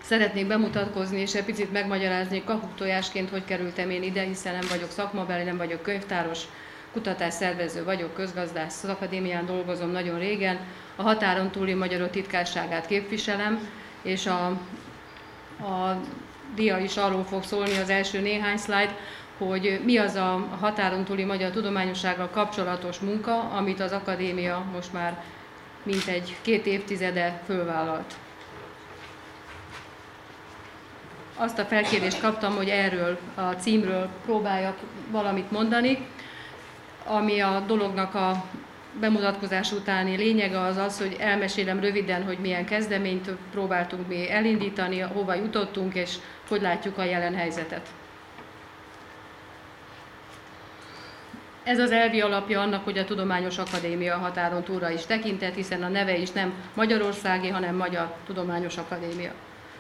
Szeretnék bemutatkozni és egy picit megmagyarázni kakuktojásként, hogy kerültem én ide, hiszen nem vagyok szakmabeli, nem vagyok könyvtáros, kutatásszervező vagyok, közgazdász, az akadémián dolgozom nagyon régen, a Határon túli Magyarok Titkárságát képviselem, és a dia is arról fog szólni, az első néhány szlájd, hogy mi az a határon túli magyar tudományossággal kapcsolatos munka, amit az akadémia most már mintegy 2 évtizede fölvállalt. Azt a felkérést kaptam, hogy erről a címről próbáljak valamit mondani, ami a dolognak a bemutatkozás utáni lényege az az, hogy elmesélem röviden, hogy milyen kezdeményt próbáltunk mi elindítani, hova jutottunk, és hogy látjuk a jelen helyzetet. Ez az elvi alapja annak, hogy a Tudományos Akadémia határon túlra is tekintett, hiszen a neve is nem magyarországi, hanem Magyar Tudományos Akadémia.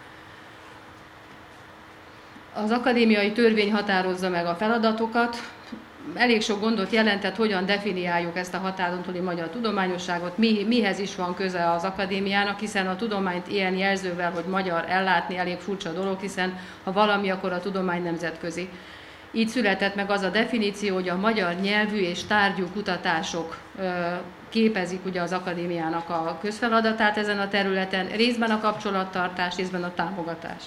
Az akadémiai törvény határozza meg a feladatokat. Elég sok gondot jelentett, hogyan definiáljuk ezt a határon túli magyar tudományosságot, mihez is van köze az akadémiának, hiszen a tudományt ilyen jelzővel, hogy magyar ellátni elég furcsa dolog, hiszen ha valami, akkor a tudomány nemzetközi. Így született meg az a definíció, hogy a magyar nyelvű és tárgyú kutatások képezik ugye az akadémiának a közfeladatát ezen a területen, részben a kapcsolattartás, részben a támogatás.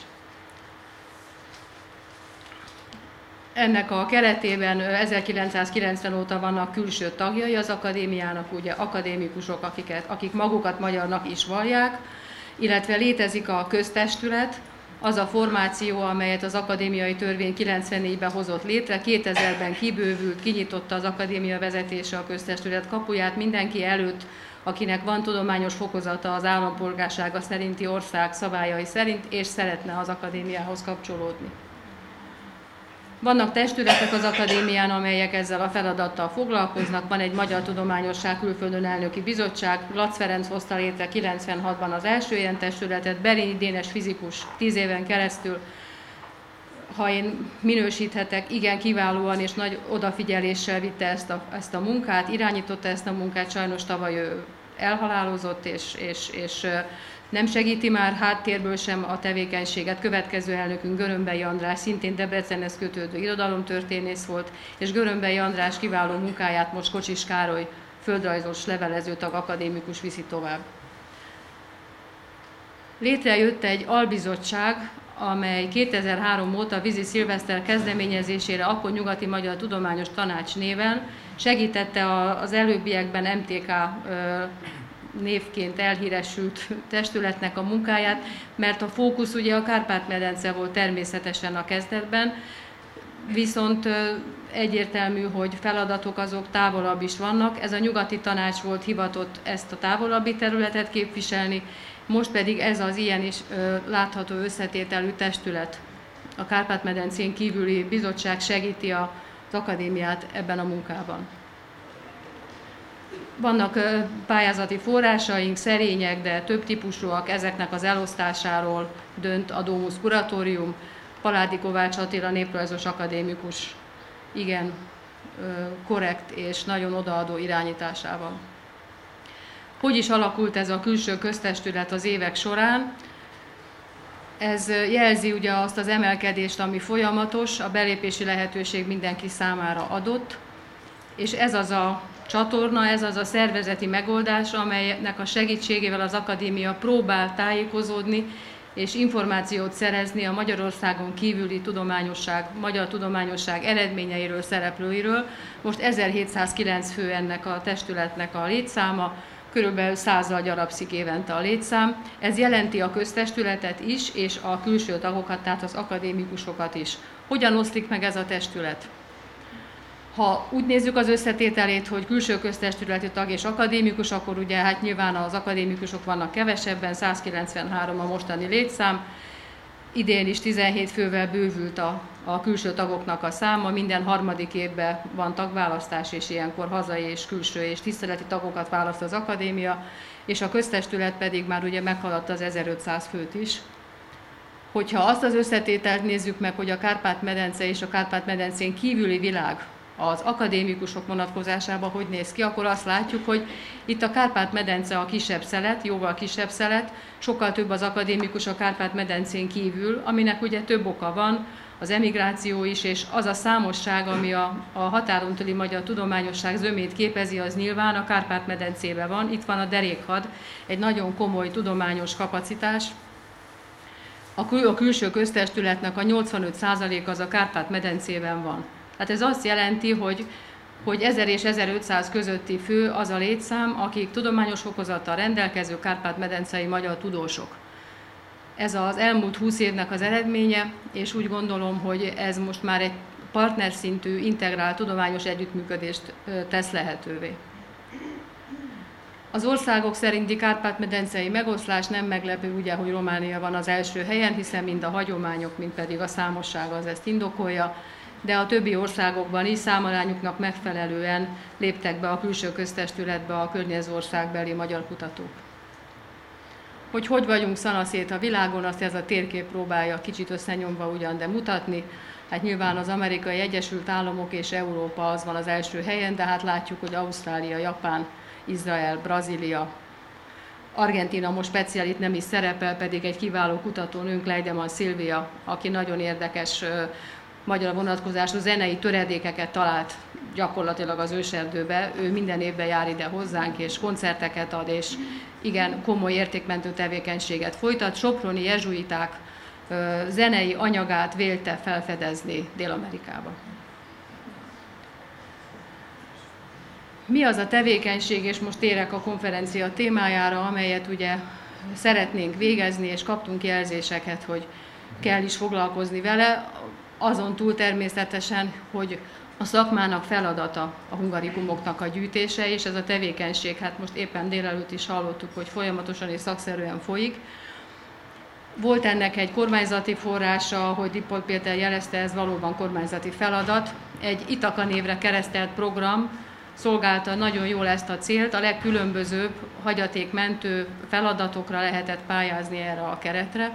Ennek a keretében 1990 óta vannak külső tagjai az akadémiának, ugye akadémikusok, akik magukat magyarnak is vallják, illetve létezik a köztestület, az a formáció, amelyet az akadémiai törvény 94-ben hozott létre, 2000-ben kibővült, kinyitotta az akadémia vezetése a köztestület kapuját mindenki előtt, akinek van tudományos fokozata az állampolgársága szerinti ország szabályai szerint, és szeretne az akadémiához kapcsolódni. Vannak testületek az akadémián, amelyek ezzel a feladattal foglalkoznak. Van egy Magyar Tudományosság Külföldön Elnöki Bizottság, Lac Ferenc hozta létre 96-ban az első ilyen testületet, Berényi Dénes fizikus 10 éven keresztül, ha én minősíthetek, igen kiválóan és nagy odafigyeléssel vitte ezt a munkát, irányította ezt a munkát, sajnos tavaly ő elhalálozott, és nem segíti már háttérből sem a tevékenységet. Következő elnökünk Görömbei András, szintén Debrecenhez kötődő irodalomtörténész volt, és Görömbei András kiváló munkáját most Kocsis Károly földrajzos levelezőtag akadémikus viszi tovább. Létrejött egy albizottság, amely 2003 óta Vizi Szilveszter kezdeményezésére akkor Nyugati Magyar Tudományos Tanács néven segítette az előbbiekben MTK névként elhíresült testületnek a munkáját, mert a fókusz ugye a Kárpát-medence volt természetesen a kezdetben, viszont egyértelmű, hogy feladatok azok távolabb is vannak. Ez a nyugati tanács volt hivatott ezt a távolabbi területet képviselni, most pedig ez az ilyen is látható összetételű testület. A Kárpát-medencén kívüli bizottság segíti az akadémiát ebben a munkában. Vannak pályázati forrásaink, szerények, de több típusúak, ezeknek az elosztásáról dönt a Domus Kuratórium, Paládi Kovács Attila néprajzos akadémikus igen korrekt és nagyon odaadó irányításával. Hogy is alakult ez a külső köztestület az évek során? Ez jelzi ugye azt az emelkedést, ami folyamatos, a belépési lehetőség mindenki számára adott, és ez az a csatorna, ez az a szervezeti megoldás, amelynek a segítségével az akadémia próbál tájékozódni és információt szerezni a Magyarországon kívüli tudományosság, magyar tudományosság eredményeiről, szereplőiről. Most 1709 fő ennek a testületnek a létszáma, körülbelül 100-al gyarapszik évente a létszám. Ez jelenti a köztestületet is, és a külső tagokat, tehát az akadémikusokat is. Hogyan oszlik meg ez a testület? Ha úgy nézzük az összetételét, hogy külső köztestületi tag és akadémikus, akkor ugye hát nyilván az akadémikusok vannak kevesebben, 193 a mostani létszám. Idén is 17 fővel bővült a külső tagoknak a száma, minden harmadik évben van tagválasztás, és ilyenkor hazai és külső és tiszteleti tagokat választ az akadémia, és a köztestület pedig már ugye meghaladta az 1500 főt is. Hogyha azt az összetételt nézzük meg, hogy a Kárpát-medence és a Kárpát-medencén kívüli világ az akadémikusok vonatkozásában hogy néz ki, akkor azt látjuk, hogy itt a Kárpát-medence a kisebb szelet, jóval kisebb szelet, sokkal több az akadémikus a Kárpát-medencén kívül, aminek ugye több oka van, az emigráció is, és az a számosság, ami a határon túli magyar tudományosság zömét képezi, az nyilván a Kárpát-medencében van. Itt van a derékhad, egy nagyon komoly tudományos kapacitás. A külső köztestületnek a 85% az a Kárpát-medencében van. Hát ez azt jelenti, hogy 1000 és 1500 közötti fő az a létszám, akik tudományos fokozattal rendelkező Kárpát-medencei magyar tudósok. Ez az elmúlt 20 évnek az eredménye, és úgy gondolom, hogy ez most már egy partnerszintű, integrált tudományos együttműködést tesz lehetővé. Az országok szerinti Kárpát-medencei megoszlás nem meglepő, ugye, hogy Románia van az első helyen, hiszen mind a hagyományok, mind pedig a számosság az ezt indokolja, de a többi országokban is számarányuknak megfelelően léptek be a külső köztestületbe a környező országbeli magyar kutatók. Hogy vagyunk szanaszét a világon, azt ez a térkép próbálja kicsit összenyomva ugyan, de mutatni. Hát nyilván az Amerikai Egyesült Államok és Európa az van az első helyen, de hát látjuk, hogy Ausztrália, Japán, Izrael, Brazília, Argentína most speciál itt nem is szerepel, pedig egy kiváló kutatónőnk, Leidemann Szilvia, aki nagyon érdekes magyar vonatkozású zenei töredékeket talált gyakorlatilag az őserdőbe. Ő minden évben jár ide hozzánk, és koncerteket ad, és igen, komoly értékmentő tevékenységet folytat. Soproni jezsuiták zenei anyagát vélte felfedezni Dél-Amerikába. Mi az a tevékenység, és most térek a konferencia témájára, amelyet ugye szeretnénk végezni, és kaptunk jelzéseket, hogy kell is foglalkozni vele, azon túl természetesen, hogy a szakmának feladata a hungarikumoknak a gyűjtése, és ez a tevékenység, hát most éppen délelőtt is hallottuk, hogy folyamatosan és szakszerűen folyik. Volt ennek egy kormányzati forrása, ahogy Dippold Péter jelezte, ez valóban kormányzati feladat. Egy Ithaka névre keresztelt program szolgálta nagyon jól ezt a célt, a legkülönbözőbb hagyatékmentő feladatokra lehetett pályázni erre a keretre.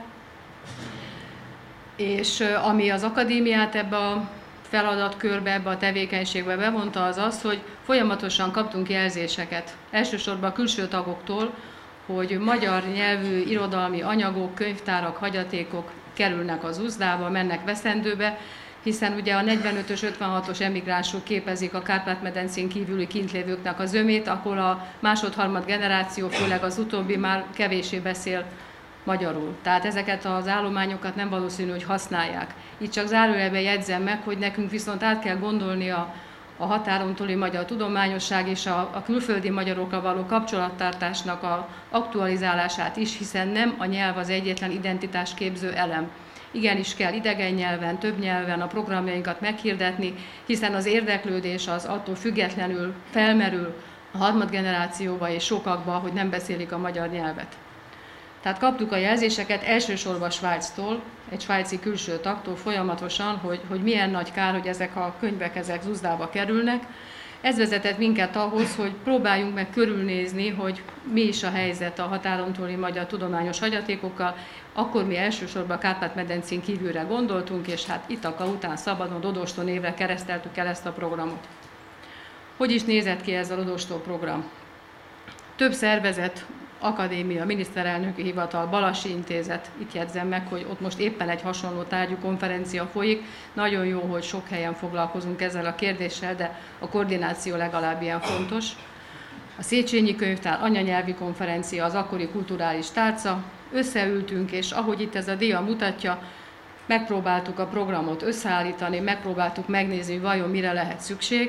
És ami az akadémiát ebbe a feladatkörbe, ebbe a tevékenységbe bevonta, az az, hogy folyamatosan kaptunk jelzéseket, elsősorban a külső tagoktól, hogy magyar nyelvű irodalmi anyagok, könyvtárak, hagyatékok kerülnek az uzdába, mennek veszendőbe, hiszen ugye a 45-ös, 56-os emigránsok képezik a Kárpát-medencén kívüli kintlévőknek a zömét, akkor a másod-harmad generáció, főleg az utóbbi már kevéssé beszél magyarul. Tehát ezeket az állományokat nem valószínű, hogy használják. Itt csak zárójelben jegyzem meg, hogy nekünk viszont át kell gondolni a határon túli magyar tudományosság és a külföldi magyarokkal való kapcsolattartásnak a aktualizálását is, hiszen nem a nyelv az egyetlen identitásképző elem. Igenis kell idegen nyelven, több nyelven a programjainkat meghirdetni, hiszen az érdeklődés az attól függetlenül felmerül a harmadgenerációba és sokakba, hogy nem beszélik a magyar nyelvet. Tehát kaptuk a jelzéseket elsősorban Svájctól, egy svájci külső tagtól folyamatosan, hogy milyen nagy kár, hogy ezek a könyvek ezek zuzdába kerülnek. Ez vezetett minket ahhoz, hogy próbáljunk meg körülnézni, hogy mi is a helyzet a határon túli magyar tudományos hagyatékokkal. Akkor mi elsősorban Kárpát-medencén kívülre gondoltunk, és hát Ithaka után szabadon Rodostó névre kereszteltük el ezt a programot. Hogy is nézett ki ez a Rodostó program? Több szervezet, akadémia, miniszterelnöki hivatal, Balassi Intézet, itt jegyzem meg, hogy ott most éppen egy hasonló tárgyú konferencia folyik. Nagyon jó, hogy sok helyen foglalkozunk ezzel a kérdéssel, de a koordináció legalább ilyen fontos. A Széchenyi Könyvtár anyanyelvi konferencia, az akkori kulturális tárca. Összeültünk, és ahogy itt ez a dia mutatja, megpróbáltuk a programot összeállítani, megpróbáltuk megnézni, hogy vajon mire lehet szükség.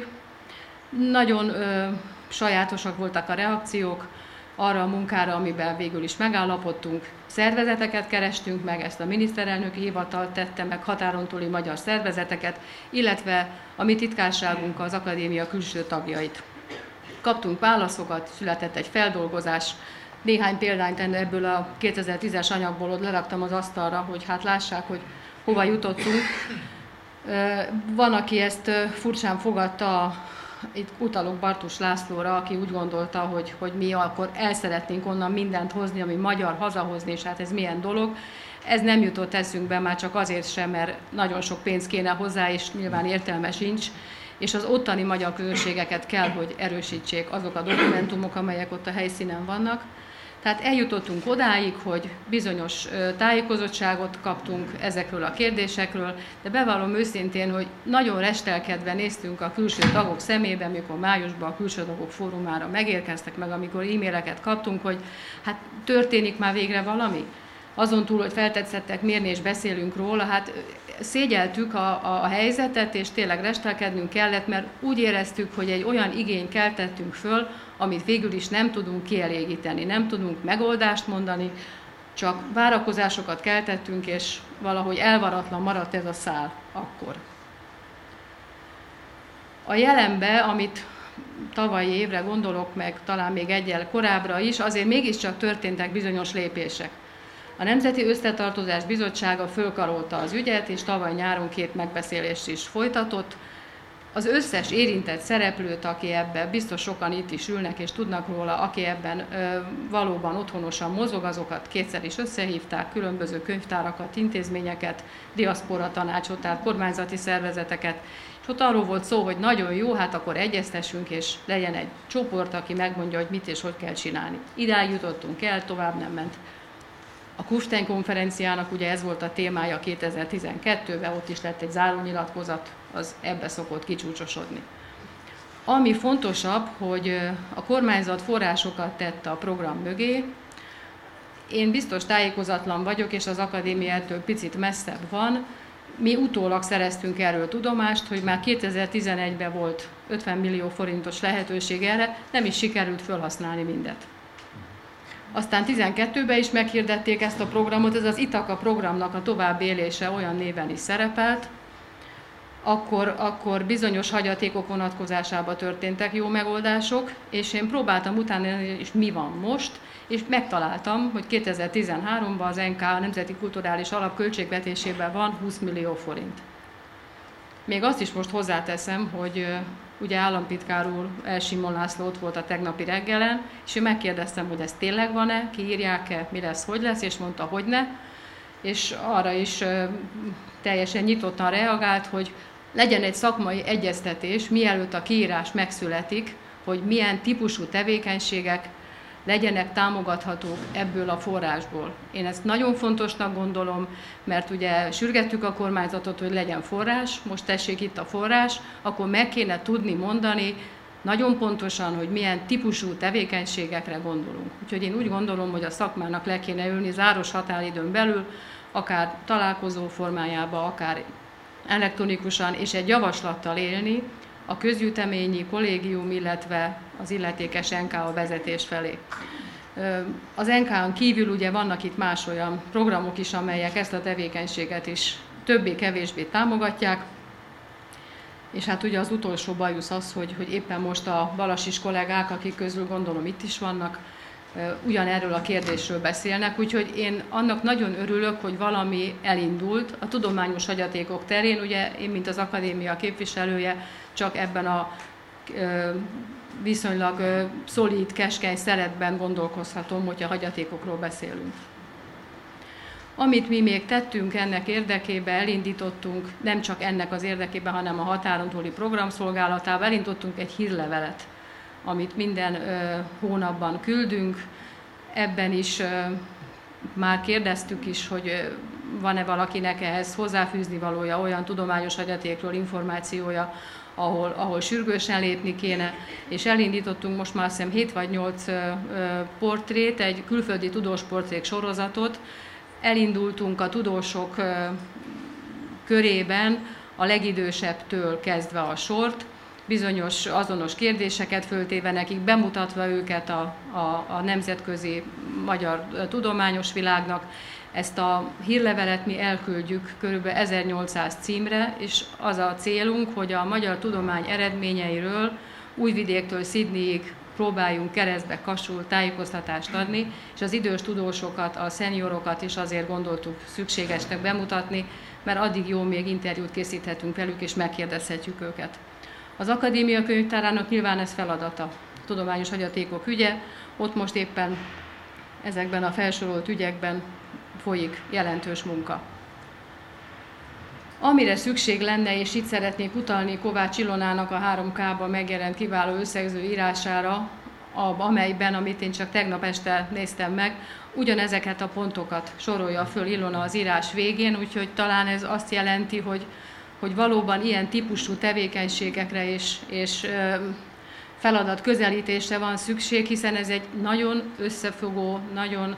Nagyon sajátosak voltak a reakciók arra a munkára, amiben végül is megállapodtunk. Szervezeteket kerestünk meg, ezt a miniszterelnöki hivatal tette meg, határon túli magyar szervezeteket, illetve a mi titkárságunk az akadémia külső tagjait. Kaptunk válaszokat, született egy feldolgozás, néhány példányt ebből a 2010-es anyagból ott leraktam az asztalra, hogy hát lássák, hogy hova jutottunk. Van, aki ezt furcsán fogadta, itt utalok Bartus Lászlóra, aki úgy gondolta, hogy mi akkor el szeretnénk onnan mindent hozni, ami magyar, hazahozni, és hát ez milyen dolog. Ez nem jutott eszünkbe már csak azért sem, mert nagyon sok pénz kéne hozzá, és nyilván értelme sincs. és az ottani magyar közösségeket kell, hogy erősítsék azok a dokumentumok, amelyek ott a helyszínen vannak. Tehát eljutottunk odáig, hogy bizonyos tájékozottságot kaptunk ezekről a kérdésekről, de bevallom őszintén, hogy nagyon restelkedve néztünk a külső tagok szemébe, mikor májusban a külső tagok fórumára megérkeztek meg, amikor e-maileket kaptunk, hogy hát történik már végre valami. Azon túl, hogy feltetszettek mérni és beszélünk róla, hát szégyeltük a helyzetet, és tényleg restelkednünk kellett, mert úgy éreztük, hogy egy olyan igényt keltettünk föl, amit végül is nem tudunk kielégíteni, nem tudunk megoldást mondani, csak várakozásokat keltettünk, és valahogy elvaratlan maradt ez a szál akkor. A jelenbe, amit tavalyi évre gondolok, meg talán még egyel korábbra is, azért mégiscsak történtek bizonyos lépések. A Nemzeti Összetartozás Bizottsága fölkarolta az ügyet, és tavaly nyáron 2 megbeszélést is folytatott. Az összes érintett szereplőt, aki ebben, biztos sokan itt is ülnek és tudnak róla, aki ebben valóban otthonosan mozog, azokat 2-szer is összehívták, különböző könyvtárakat, intézményeket, diaszpora tanácsot, tehát kormányzati szervezeteket, és ott arról volt szó, hogy nagyon jó, hát akkor egyeztessünk, és legyen egy csoport, aki megmondja, hogy mit és hogy kell csinálni. Idáig jutottunk el, tovább nem ment. A Kufstein konferenciának ugye ez volt a témája 2012-ben, ott is lett egy zárónyilatkozat, az ebbe szokott kicsúcsosodni. Ami fontosabb, hogy a kormányzat forrásokat tett a program mögé. Én biztos tájékozatlan vagyok, és az akadémia ettől picit messzebb van. Mi utólag szereztünk erről tudomást, hogy már 2011-ben volt 50 millió forintos lehetőség erre, nem is sikerült felhasználni mindet. Aztán 2012-ben is meghirdették ezt a programot, ez az Ithaka programnak a továbbélése olyan néven is szerepelt, akkor bizonyos hagyatékok vonatkozásában történtek jó megoldások, és én próbáltam utána, és mi van most, és megtaláltam, hogy 2013-ban az NK a Nemzeti Kulturális Alap költségvetésében van 20 millió forint. Még azt is most hozzáteszem, hogy ugye államtitkár úr Simon László ott volt a tegnapi reggelen, és én megkérdeztem, hogy ez tényleg van-e, kiírják-e, mi lesz, hogy lesz, és mondta, hogy ne. És arra is teljesen nyitottan reagált, hogy legyen egy szakmai egyeztetés, mielőtt a kiírás megszületik, hogy milyen típusú tevékenységek legyenek támogathatók ebből a forrásból. Én ezt nagyon fontosnak gondolom, mert ugye sürgettük a kormányzatot, hogy legyen forrás, most tessék itt a forrás, akkor meg kéne tudni mondani nagyon pontosan, hogy milyen típusú tevékenységekre gondolunk. Úgyhogy én úgy gondolom, hogy a szakmának le kéne ülni záros határidőn belül, akár találkozó formájában, akár elektronikusan, és egy javaslattal élni a közgyűjteményi kollégium, illetve az illetékes NKA vezetés felé. Az NKA-n kívül ugye vannak itt más olyan programok is, amelyek ezt a tevékenységet is többé-kevésbé támogatják, és hát ugye az utolsó bajusz az, hogy éppen most a balasis kollégák, akik közül gondolom itt is vannak, ugyanerről a kérdésről beszélnek, úgyhogy én annak nagyon örülök, hogy valami elindult. A tudományos hagyatékok terén, ugye én, mint az akadémia képviselője, csak ebben a viszonylag szolíd, keskeny szeretben gondolkozhatom, hogyha hagyatékokról beszélünk. Amit mi még tettünk ennek érdekében, elindítottunk, nem csak ennek az érdekében, hanem a határon túli programszolgálatával elindítottunk egy hírlevelet, amit minden hónapban küldünk. Ebben is már kérdeztük is, hogy van-e valakinek ehhez hozzáfűzni valója, olyan tudományos hagyatékról információja, ahol sürgősen lépni kéne, és elindítottunk most már azt hiszem 7 vagy 8 portrét, egy külföldi tudós portrék sorozatot. Elindultunk a tudósok körében a legidősebbtől kezdve a sort, bizonyos azonos kérdéseket föltéve nekik, bemutatva őket a nemzetközi magyar tudományos világnak. Ezt a hírlevelet mi elküldjük kb. 1800 címre, és az a célunk, hogy a magyar tudomány eredményeiről Újvidéktől Sydneyig próbáljunk keresztbe Kassul tájékoztatást adni, és az idős tudósokat, a szeniorokat is azért gondoltuk szükségesnek bemutatni, mert addig jó, még interjút készíthetünk velük, és megkérdezhetjük őket. Az akadémia könyvtárának nyilván ez feladata, tudományos hagyatékok ügye, ott most éppen ezekben a felsorolt ügyekben folyik jelentős munka. Amire szükség lenne, és itt szeretnék utalni Kovács Ilonának a 3K-ban megjelent kiváló összegző írására, amelyben, amit én csak tegnap este néztem meg, ugyanezeket a pontokat sorolja föl Ilona az írás végén, úgyhogy talán ez azt jelenti, hogy valóban ilyen típusú tevékenységekre és feladat közelítésre van szükség, hiszen ez egy nagyon összefogó, nagyon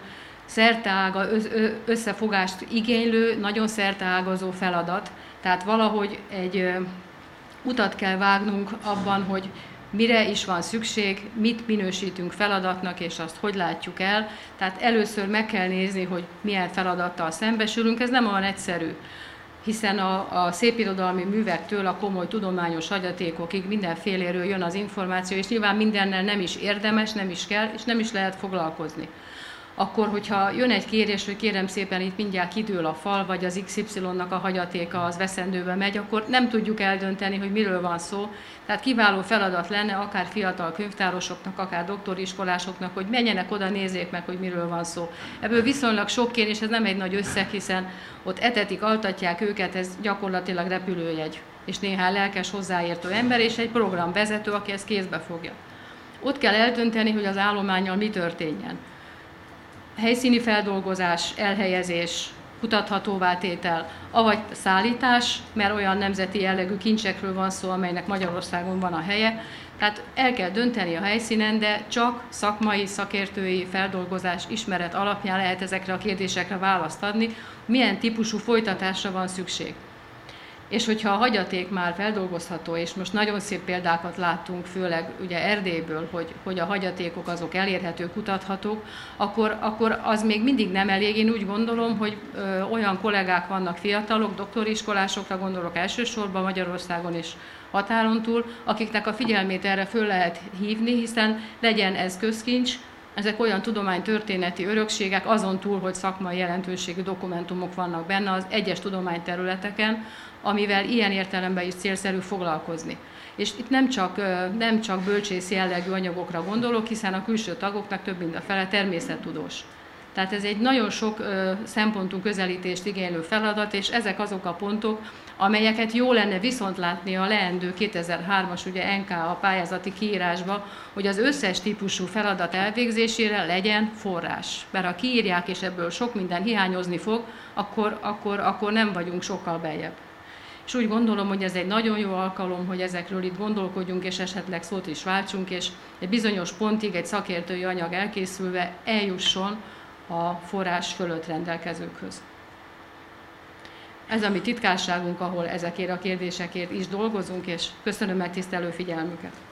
összefogást igénylő, nagyon szerteágazó feladat. Tehát valahogy egy utat kell vágnunk abban, hogy mire is van szükség, mit minősítünk feladatnak, és azt hogy látjuk el. Tehát először meg kell nézni, hogy milyen feladattal szembesülünk. Ez nem olyan egyszerű, hiszen a szépirodalmi művektől a komoly tudományos hagyatékokig mindenféléről jön az információ, és nyilván mindennel nem is érdemes, nem is kell, és nem is lehet foglalkozni. Akkor, hogyha jön egy kérés, hogy kérem szépen itt mindjárt kidől a fal, vagy az XY-nak a hagyatéka az veszendőbe megy, akkor nem tudjuk eldönteni, hogy miről van szó. Tehát kiváló feladat lenne akár fiatal könyvtárosoknak, akár doktoriskolásoknak, hogy menjenek oda, nézzék meg, hogy miről van szó. Ebből viszonylag sok kérés, ez nem egy nagy összeg, hiszen ott etetik, altatják őket, ez gyakorlatilag repülőjegy, és néhány lelkes hozzáértő ember, és egy programvezető, aki ezt kézbe fogja. Ott kell eldönteni, hogy az állománnyal mi történjen. Helyszíni feldolgozás, elhelyezés, kutathatóvá tétel, avagy szállítás, mert olyan nemzeti jellegű kincsekről van szó, amelynek Magyarországon van a helye. Tehát el kell dönteni a helyszínen, de csak szakmai, szakértői feldolgozás, ismeret alapján lehet ezekre a kérdésekre választ adni, milyen típusú folytatásra van szükség. És hogyha a hagyaték már feldolgozható, és most nagyon szép példákat láttunk, főleg ugye Erdélyből, hogy a hagyatékok azok elérhetők, kutathatók, akkor az még mindig nem elég. Én úgy gondolom, hogy olyan kollégák vannak, fiatalok, doktoriskolásokra gondolok elsősorban Magyarországon és határon túl, akiknek a figyelmét erre föl lehet hívni, hiszen legyen ez közkincs, ezek olyan tudománytörténeti örökségek, azon túl, hogy szakmai jelentőségű dokumentumok vannak benne az egyes tudományterületeken, amivel ilyen értelemben is célszerű foglalkozni. És itt nem csak bölcsész jellegű anyagokra gondolok, hiszen a külső tagoknak több mint a fele természettudós. Tehát ez egy nagyon sok szempontú közelítést igénylő feladat, és ezek azok a pontok, amelyeket jó lenne viszont látni a leendő 2003-as ugye NKA pályázati kiírásba, hogy az összes típusú feladat elvégzésére legyen forrás. Mert ha kiírják, és ebből sok minden hiányozni fog, akkor nem vagyunk sokkal beljebb. És úgy gondolom, hogy ez egy nagyon jó alkalom, hogy ezekről itt gondolkodjunk, és esetleg szót is váltsunk, és egy bizonyos pontig egy szakértői anyag elkészülve eljusson a forrás fölött rendelkezőkhöz. Ez a mi titkárságunk, ahol ezekért a kérdésekért is dolgozunk, és köszönöm megtisztelő figyelmüket.